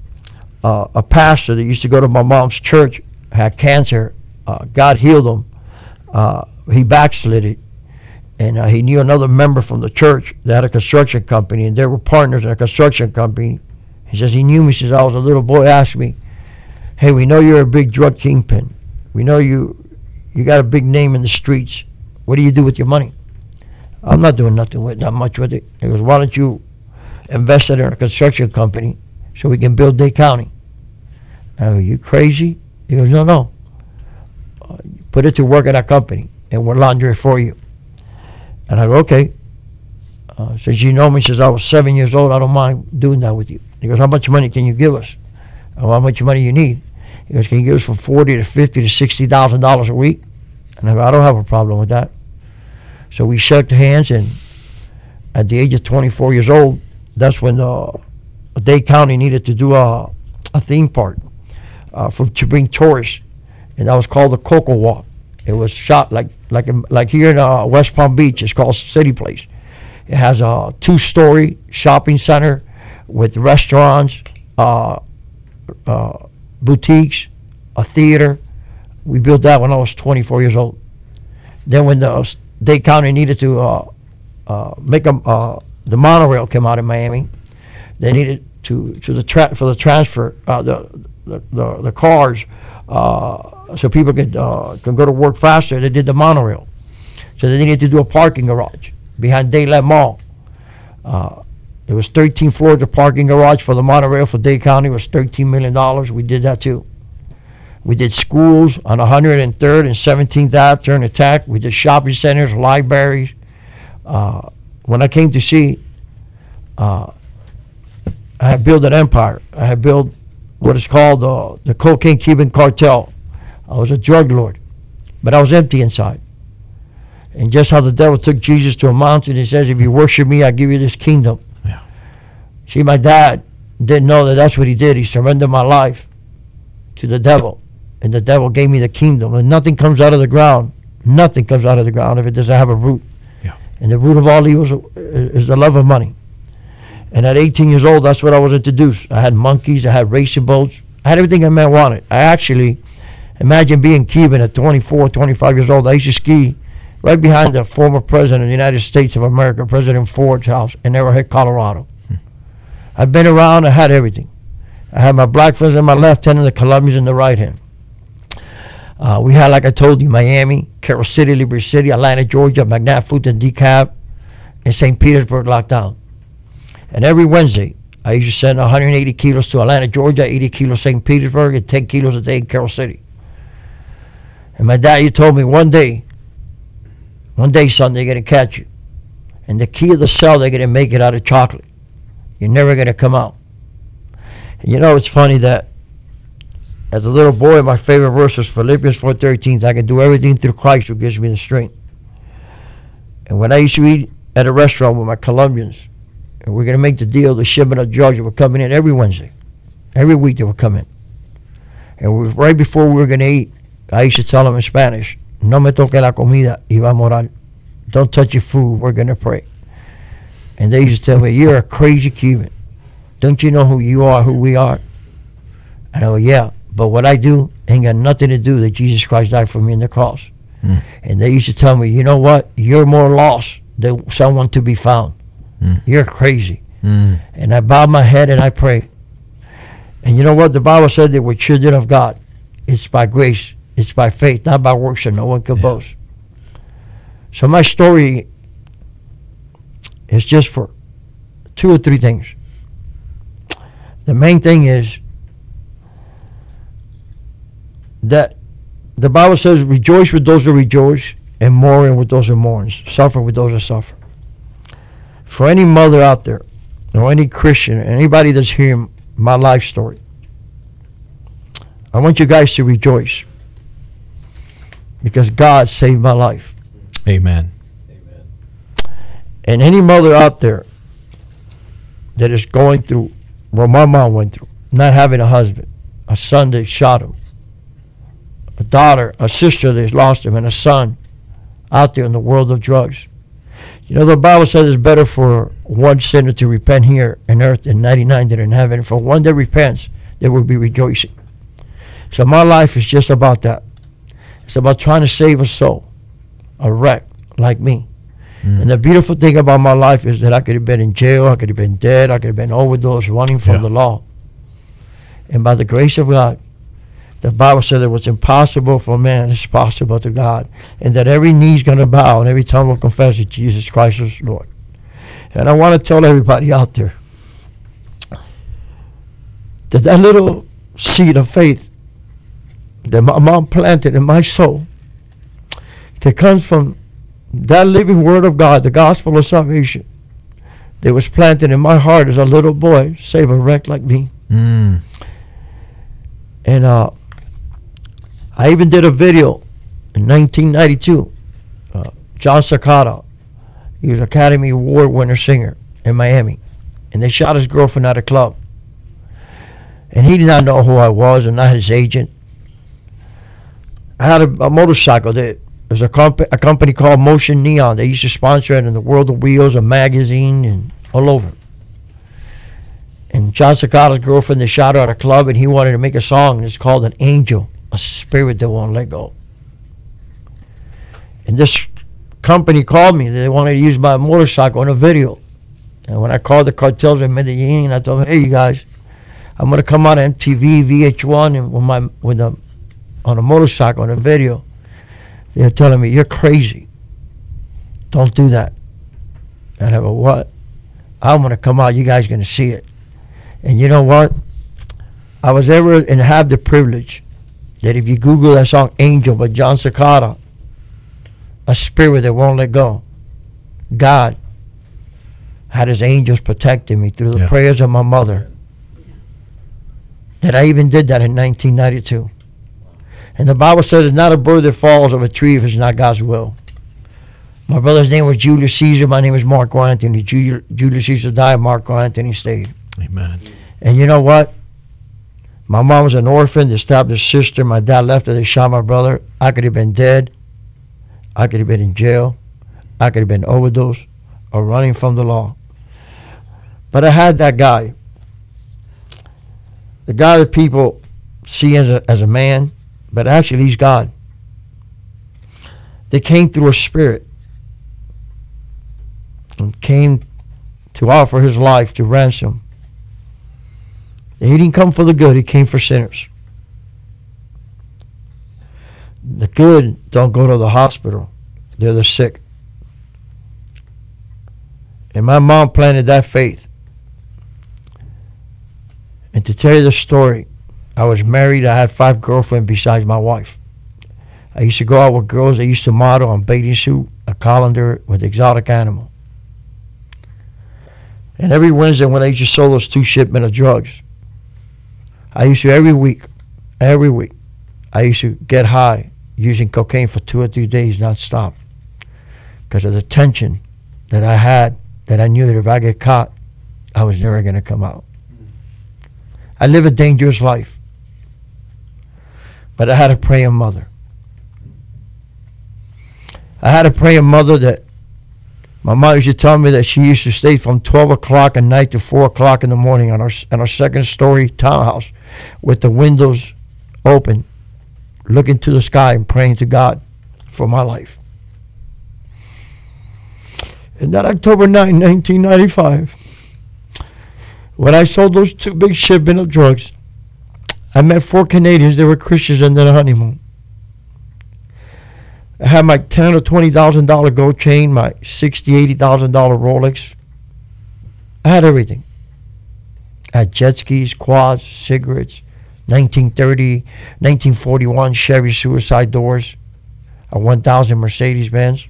a pastor that used to go to my mom's church had cancer. God healed him. He backslid it. And he knew another member from the church that had a construction company, and they were partners in a construction company. He says he knew me since I was a little boy. Asked me, hey, we know you're a big drug kingpin. We know you got a big name in the streets. What do you do with your money? I'm not doing nothing with that much with it. He goes, why don't you invest it in a construction company so we can build Dade County? I go, you crazy? He goes, no. Put it to work in that company, and we'll launder it for you. And I go, okay. Says, you know me since I was 7 years old. I don't mind doing that with you. He goes, how much money can you give us? How much money you need? He goes, can you give us from $40,000 to $50,000 to $60,000 a week? And I go, I don't have a problem with that. So we shook hands, and at the age of 24 years old, that's when Dade County needed to do a theme park to bring tourists, and that was called the Coco Walk. It was shot like here in West Palm Beach. It's called City Place. It has a 2-story shopping center with restaurants, boutiques, a theater. We built that when I was 24 years old. Then when the Dade County needed to make the monorail came out in Miami, they needed for the transfer the cars. So people could go to work faster. They did the monorail. So they needed to do a parking garage behind Dayland Mall. There was 13 floors of parking garage for the monorail for Dade County. It was $13 million. We did that too. We did schools on 103rd and 17th Ave during attack. We did shopping centers, libraries. When I came to see, I had built an empire. I had built what is called the Cocaine Cuban Cartel. I was a drug lord, but I was empty inside. And just how the devil took Jesus to a mountain and says, if you worship me, I'll give you this kingdom. Yeah. See, my dad didn't know that that's what he did. He surrendered my life to the devil, and the devil gave me the kingdom. And nothing comes out of the ground. Nothing comes out of the ground if it doesn't have a root. Yeah. And the root of all evil is the love of money. And at 18 years old, that's what I was introduced. I had monkeys. I had racing boats. I had everything a man wanted. I actually, imagine being Cuban at 24, 25 years old. I used to ski right behind the former president of the United States of America, President Ford's house in Arrowhead, Colorado. I've been around. I had everything. I had my black friends on my left hand and the Colombians in the right hand. We had, like I told you, Miami, Carol City, Liberty City, Atlanta, Georgia, McNabb Foods, and DeKalb, and St. Petersburg locked down. And every Wednesday, I used to send 180 kilos to Atlanta, Georgia, 80 kilos St. Petersburg, and 10 kilos a day in Carol City. And my dad, he told me one day, son, they're going to catch you. And the key of the cell, they're going to make it out of chocolate. You're never going to come out. And you know, it's funny that as a little boy, my favorite verse was Philippians 4:13. I can do everything through Christ who gives me the strength. And when I used to eat at a restaurant with my Colombians, and we're going to make the deal, the shipment of drugs that were coming in every Wednesday. Every week they would come in. And right before we were going to eat, I used to tell them in Spanish, no me toque la comida y va a morar. Don't touch your food, we're going to pray. And they used to tell me, you're a crazy Cuban. Don't you know who you are, who we are? And I go, yeah, but what I do ain't got nothing to do that Jesus Christ died for me on the cross. And they used to tell me, you know what? You're more lost than someone to be found. You're crazy. And I bowed my head and I prayed. And you know what? The Bible said that we're children of God. It's by grace. It's by faith, not by works, so no one can boast. So my story is just for 2 or 3 things. The main thing is that the Bible says, rejoice with those who rejoice and mourn with those who mourn, suffer with those who suffer. For any mother out there, or any Christian, anybody that's hearing my life story, I want you guys to rejoice because God saved my life. Amen. And any mother out there that is going through what my mom went through, not having a husband, a son that shot him, a daughter, a sister that lost him, and a son out there in the world of drugs. You know, the Bible says it's better for one sinner to repent here on earth than 99 that are in heaven. For one that repents, there will be rejoicing. So my life is just about that. It's about trying to save a soul, a wreck like me. And the beautiful thing about my life is that I could have been in jail, I could have been dead, I could have been overdosed, running from the law. And by the grace of God, the Bible said that what's impossible for man is possible to God. And that every knee is going to bow and every tongue will confess that Jesus Christ is Lord. And I want to tell everybody out there that that little seed of faith that my mom planted in my soul, that comes from that living word of God, the gospel of salvation, that was planted in my heart as a little boy, save a wreck like me. And I even did a video in 1992. John Sakata, he was Academy Award winner singer in Miami, and they shot his girlfriend at a club. And he did not know who I was, and not his agent. I had a motorcycle that there's a company called Motion Neon. They used to sponsor it in the World of Wheels, a magazine, and all over. And John Sakata's girlfriend, they shot her at a club, and he wanted to make a song. And it's called An Angel, a spirit that won't let go. And this company called me. They wanted to use my motorcycle in a video. And when I called the cartels in Medellin, I told them, hey, you guys, I'm going to come out on MTV, VH1, and on a motorcycle in a video. They're telling me, you're crazy. Don't do that. And I go, what? I'm going to come out. You guys are going to see it. And you know what? I was ever and have the privilege that if you Google that song, Angel by John Sakata, a spirit that won't let go. God had his angels protecting me through the prayers of my mother. That I even did that in 1992. And the Bible says it's not a bird that falls of a tree if it's not God's will. My brother's name was Julius Caesar. My name is Marco Anthony. Julius Caesar died. Marco Anthony stayed. Amen. And you know what? My mom was an orphan. They stabbed her sister. My dad left her. They shot my brother. I could have been dead. I could have been in jail. I could have been overdosed or running from the law. But I had that guy. The guy that people see as a man, but actually he's God. They came through a spirit and came to offer his life to ransom. And he didn't come for the good, he came for sinners. The good don't go to the hospital, they're the sick. And my mom planted that faith. And to tell you the story, I was married. I had 5 girlfriends besides my wife. I used to go out with girls. I used to model on bathing suit, a colander with exotic animal. And every Wednesday when I used to sell those 2 shipments of drugs, I used to every week, I used to get high using cocaine for 2 or 3 days non-stop because of the tension that I had, that I knew that if I get caught, I was never going to come out. I live a dangerous life. But I had a praying mother. I had a praying mother that My mom used to tell me that she used to stay from 12 o'clock at night to 4 o'clock in the morning on our second-story townhouse with the windows open, looking to the sky and praying to God for my life. And that October 9, 1995, when I sold those 2 big shipments of drugs, I met 4 Canadians. They were Christians and then a honeymoon. I had my $10,000 or $20,000 gold chain, my $60,000, $80,000 Rolex. I had everything. I had jet skis, quads, cigarettes, 1930, 1941 Chevy suicide doors, a 1000 Mercedes-Benz.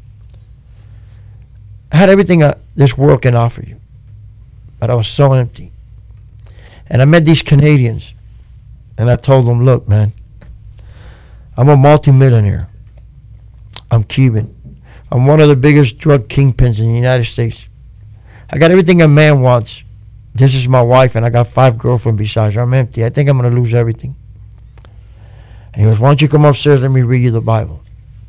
I had everything this world can offer you, but I was so empty. And I met these Canadians, and I told them, look, man, I'm a multimillionaire. I'm Cuban. I'm one of the biggest drug kingpins in the United States. I got everything a man wants. This is my wife, and I got 5 girlfriends besides her. I'm empty. I think I'm going to lose everything. And he goes, why don't you come upstairs, let me read you the Bible.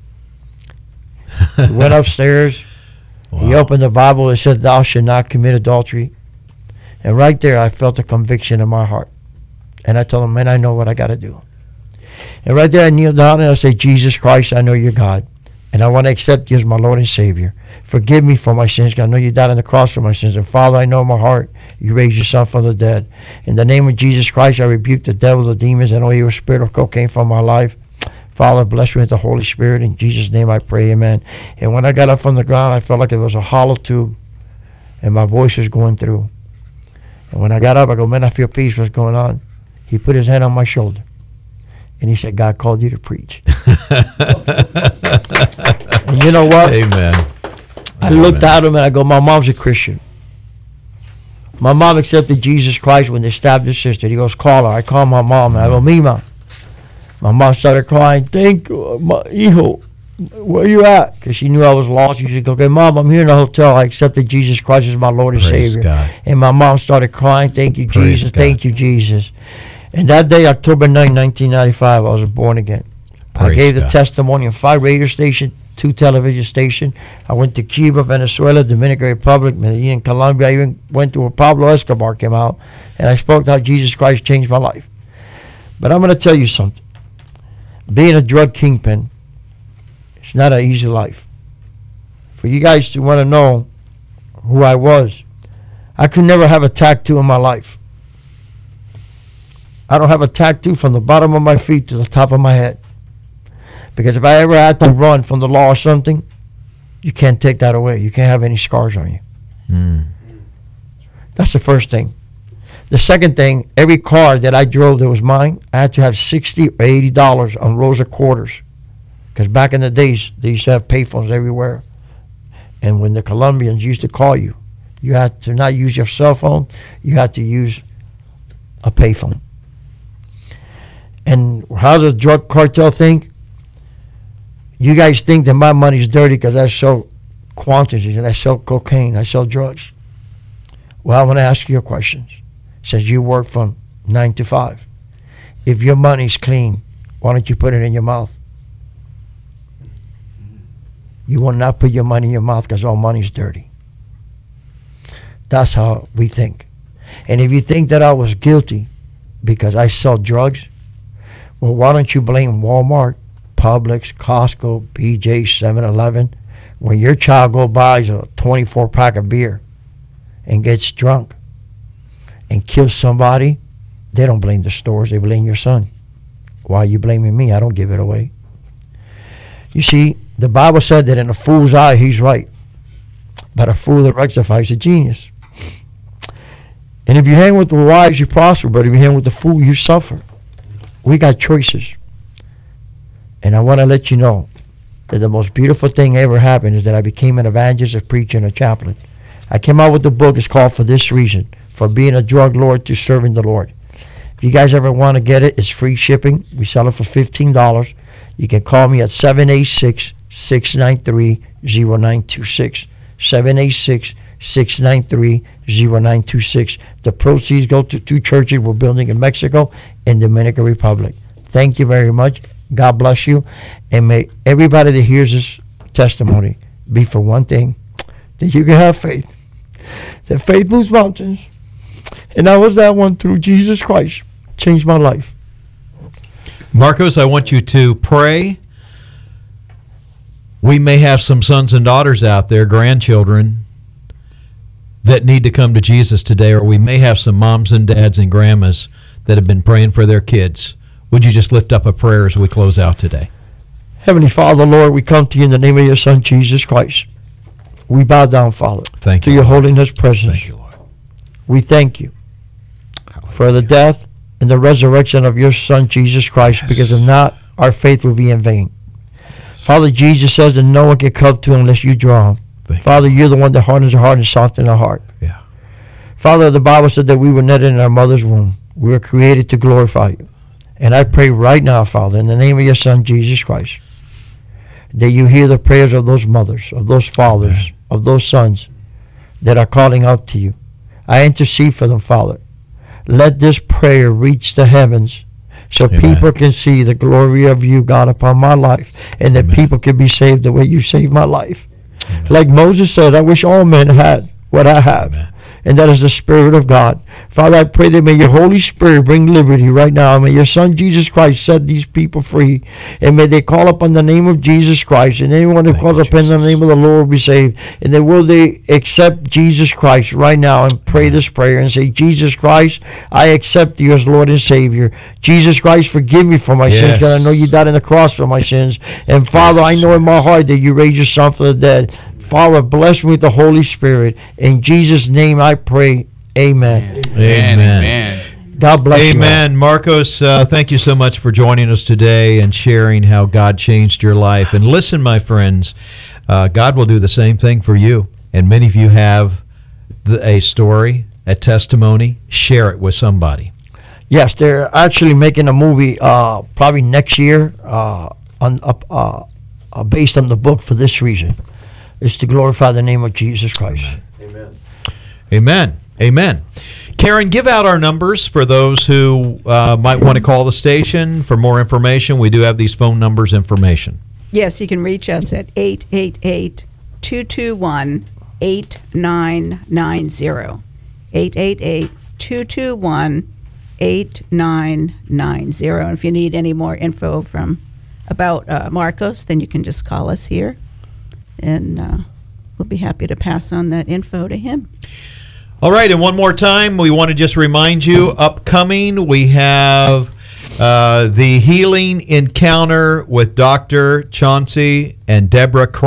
He went upstairs. Wow. He opened the Bible. It said, thou shalt not commit adultery. And right there, I felt a conviction in my heart. And I told him, man, I know what I got to do. And right there, I kneeled down and I said, Jesus Christ, I know you're God. And I want to accept you as my Lord and Savior. Forgive me for my sins, God. I know you died on the cross for my sins. And Father, I know in my heart you raised your Son from the dead. In the name of Jesus Christ, I rebuke the devil, the demons, and all your spirit of cocaine from my life. Father, bless me with the Holy Spirit. In Jesus' name I pray, amen. And when I got up from the ground, I felt like it was a hollow tube. And my voice was going through. And when I got up, I go, man, I feel peace. What's going on? He put his hand on my shoulder. And he said, God called you to preach. And you know what? Amen. I looked at him and I go, my mom's a Christian. My mom accepted Jesus Christ when they stabbed her sister. He goes, call her. I call my mom. And I go, Mima. My mom started crying. Thank you, hijo. Where you at? Because she knew I was lost. She said, okay, Mom, I'm here in the hotel. I accepted Jesus Christ as my Lord and Praise Savior. God. And my mom started crying. Thank you, Praise Jesus. God. Thank you, Jesus. And that day, October 9, 1995, I was born again. Praise I gave the God. testimony on 5 radio stations, 2 television stations. I went to Cuba, Venezuela, Dominican Republic, Medellin, Colombia. I even went to where Pablo Escobar came out. And I spoke how Jesus Christ changed my life. But I'm going to tell you something. Being a drug kingpin, it's not an easy life. For you guys to want to know who I was, I could never have a tattoo in my life. I don't have a tattoo from the bottom of my feet to the top of my head. Because if I ever had to run from the law or something, you can't take that away. You can't have any scars on you. That's the first thing. The second thing, every car that I drove that was mine, I had to have $60 or $80 on rolls of quarters. Because back in the days, they used to have payphones everywhere. And when the Colombians used to call you, you had to not use your cell phone, you had to use a payphone. And how does the drug cartel think? You guys think that my money's dirty because I sell quantities and I sell cocaine, I sell drugs. Well, I want to ask you a question. Since you work from 9 to 5, if your money's clean, why don't you put it in your mouth? You will not put your money in your mouth because all money's dirty. That's how we think. And if you think that I was guilty because I sell drugs, well, why don't you blame Walmart, Publix, Costco, BJ, 7-Eleven, when your child buys a 24-pack of beer and gets drunk and kills somebody? They don't blame the stores, they blame your son. Why are you blaming me? I don't give it away. You see, the Bible said that in a fool's eye, he's right. But a fool that rectifies a genius. And if you hang with the wise, you prosper. But if you hang with the fool, you suffer. We got choices. And I want to let you know that the most beautiful thing ever happened is that I became an evangelist, a preacher, and a chaplain. I came out with the book. It's called For This Reason, For Being a Drug Lord to Serving the Lord. If you guys ever want to get it, it's free shipping. We sell it for $15. You can call me at 786-693-0926. 786-693-0926. The proceeds go to 2 churches we're building in Mexico and Dominican Republic. Thank you very much. God bless you. And may everybody that hears this testimony be for one thing, that you can have faith. That faith moves mountains. And I was that one through Jesus Christ. Changed my life. Marcos, I want you to pray. We may have some sons and daughters out there, grandchildren, that need to come to Jesus today, or we may have some moms and dads and grandmas that have been praying for their kids. Would you just lift up a prayer as we close out today? Heavenly Father, Lord, we come to you in the name of your Son, Jesus Christ. We bow down, Father, to your holiness presence. Thank you, Lord. We thank you for the death and the resurrection of your Son, Jesus Christ, because if not, our faith will be in vain. Father, Jesus says that no one can come to him unless you draw him. Father, you're the one that hardens the heart and softens the heart. Yeah. Father, the Bible said that we were knitted in our mother's womb. We were created to glorify you. And I pray right now, Father, in the name of your Son, Jesus Christ, that you hear the prayers of those mothers, of those fathers, of those sons that are calling out to you. I intercede for them, Father. Let this prayer reach the heavens so people can see the glory of you, God, upon my life, and that people can be saved the way you saved my life. Like Moses said, I wish all men had what I have. And that is the Spirit of God. Father, I pray that may your Holy Spirit bring liberty right now. May your Son, Jesus Christ, set these people free. And may they call upon the name of Jesus Christ. And anyone who calls upon the name of the Lord will be saved. And then will they accept Jesus Christ right now and pray this prayer and say, Jesus Christ, I accept you as Lord and Savior. Jesus Christ, forgive me for my sins, because I know you died on the cross for my sins. And Father, I know in my heart that you raised your Son from the dead. Father, bless me with the Holy Spirit. In Jesus' name I pray. Amen. Amen. God bless you. Amen. Marcos, thank you so much for joining us today and sharing how God changed your life. And listen, my friends, God will do the same thing for you. And many of you have a story, a testimony. Share it with somebody. Yes, they're actually making a movie probably next year based on the book for this reason. Is to glorify the name of Jesus Christ. Amen. Amen. Amen. Karen, give out our numbers for those who might want to call the station for more information. We do have these phone numbers information. Yes, you can reach us at 888-221-8990. 888-221-8990. And if you need any more info about Marcos, then you can just call us here. And we'll be happy to pass on that info to him. All right, and one more time, we want to just remind you, upcoming, we have the Healing Encounter with Dr. Chauncey and Deborah